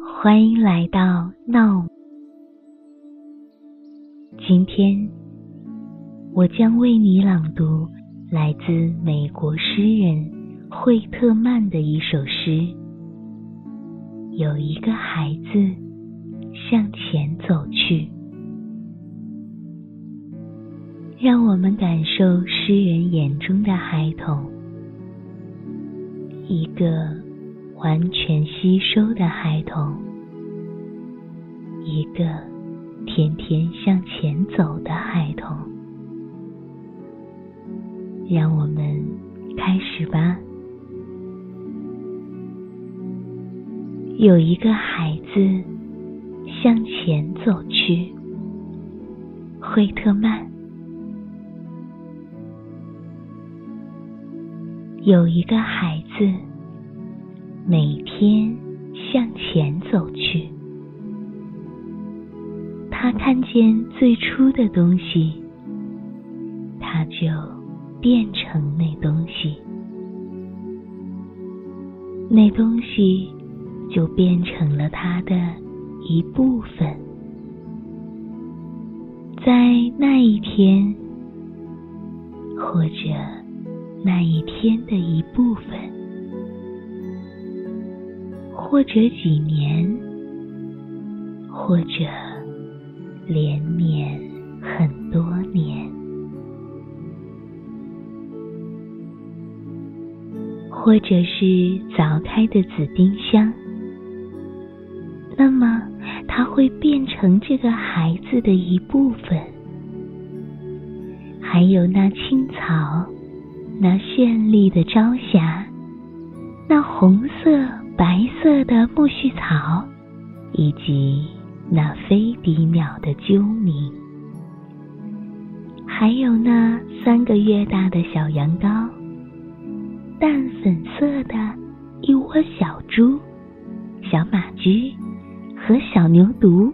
欢迎来到闹。今天我将为你朗读来自美国诗人惠特曼的一首诗。有一个孩子向前走去。让我们感受诗人眼中的孩童，一个完全吸收的孩童，一个天天向前走的孩童。让我们开始吧。有一个孩子向前走去。惠特曼。有一个孩子每天向前走去。他看见最初的东西，他就变成那东西，那东西就变成了他的一部分。在那一天，或者那一天的一部分，或者几年，或者连绵很多年，或者是凿开的紫丁香，那么它会变成这个孩子的一部分。还有那青草，那绚丽的朝霞，那红色白色的苜蓿草，以及那飞笛鸟的啾鸣，还有那3个月大的小羊羔，淡粉色的一窝小猪、小马驹和小牛犊，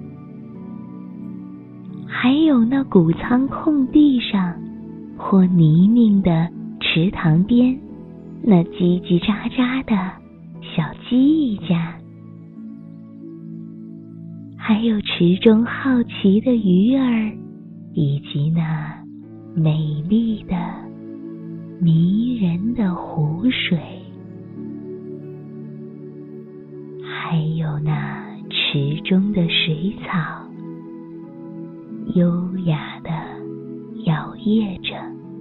还有那谷仓空地上或泥泞的池塘边那叽叽喳喳的小鸡一家，还有池中好奇的鱼儿，以及那美丽的迷人的湖水，还有那池中的水草，优雅地摇曳着。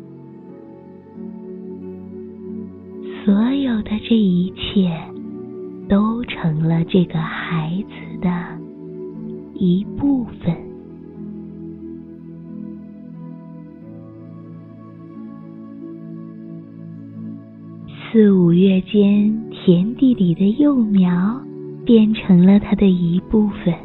所有的这一切都成了这个孩子的一部分。4、5月间，田地里的幼苗变成了它的一部分，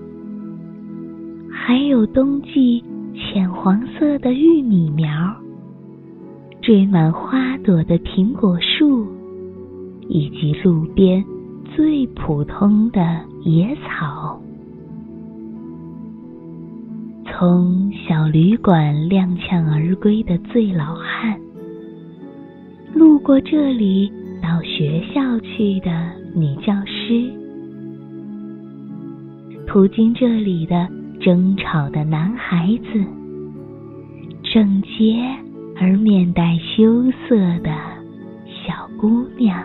还有冬季浅黄色的玉米苗，缀满花朵的苹果树，以及路边最普通的野草。从小旅馆踉跄而归的醉老汉，路过这里到学校去的女教师，途经这里的争吵的男孩子，整洁而面带羞涩的小姑娘，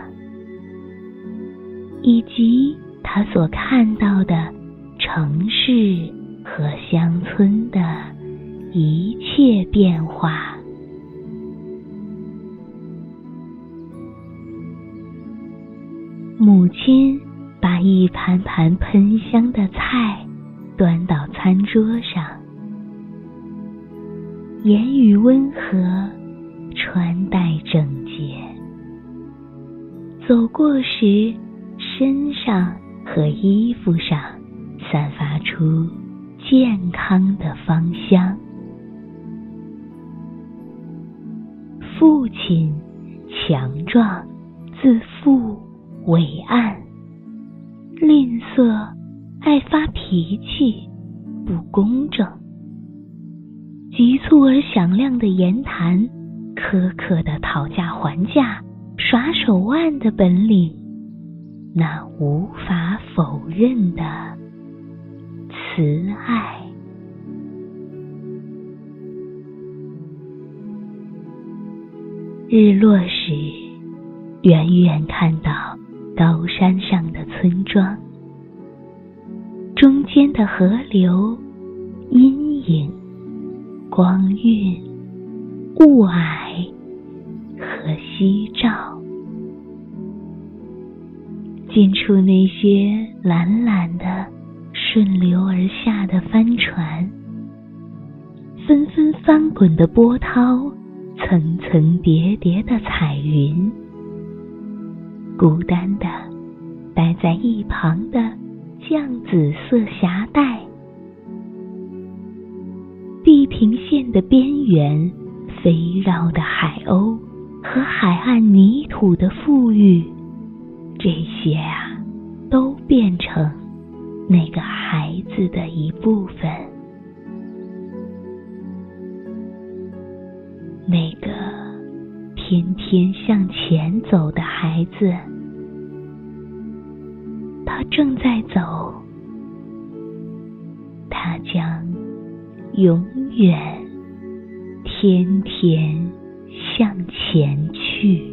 以及他所看到的城市和乡村的一切变化。母亲把一盘盘喷香的菜端到餐桌上，言语温和，穿戴整洁。走过时，身上和衣服上散发出健康的芳香。父亲强壮、自负、伟岸，吝啬，爱发脾气，不公正。急促而响亮的言谈，苛刻的讨价还价，耍手腕的本领， 那无法否认的慈爱。日落时，远远看到高山上的村庄，中间的河流，阴影、光晕、雾霭和夕照，近处那些懒懒的顺流而下的帆船，纷纷翻滚的波涛，层层叠叠的彩云，孤单地待在一旁的绛紫色霞带，地平线的边缘飞绕的海鸥和海岸泥土的富裕，这些都变成那个孩子的一部分。那个天天向前走的孩子，他正在走，他将永远天天向前去。